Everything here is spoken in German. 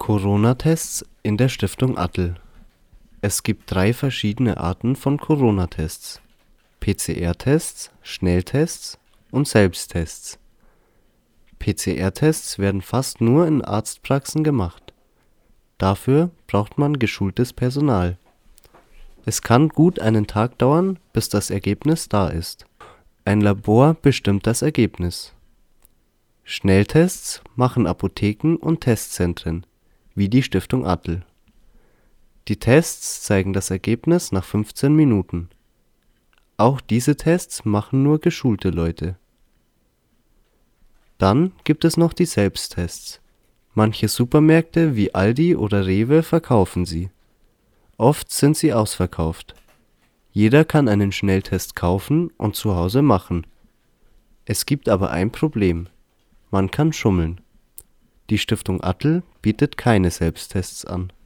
Corona-Tests in der Stiftung Attel. Es gibt 3 verschiedene Arten von Corona-Tests: PCR-Tests, Schnelltests und Selbsttests. PCR-Tests werden fast nur in Arztpraxen gemacht. Dafür braucht man geschultes Personal. Es kann gut einen Tag dauern, bis das Ergebnis da ist. Ein Labor bestimmt das Ergebnis. Schnelltests machen Apotheken und Testzentren, wie die Stiftung Attel. Die Tests zeigen das Ergebnis nach 15 Minuten. Auch diese Tests machen nur geschulte Leute. Dann gibt es noch die Selbsttests. Manche Supermärkte wie Aldi oder Rewe verkaufen sie. Oft sind sie ausverkauft. Jeder kann einen Schnelltest kaufen und zu Hause machen. Es gibt aber ein Problem: Man kann schummeln. Die Stiftung Attel bietet keine Selbsttests an.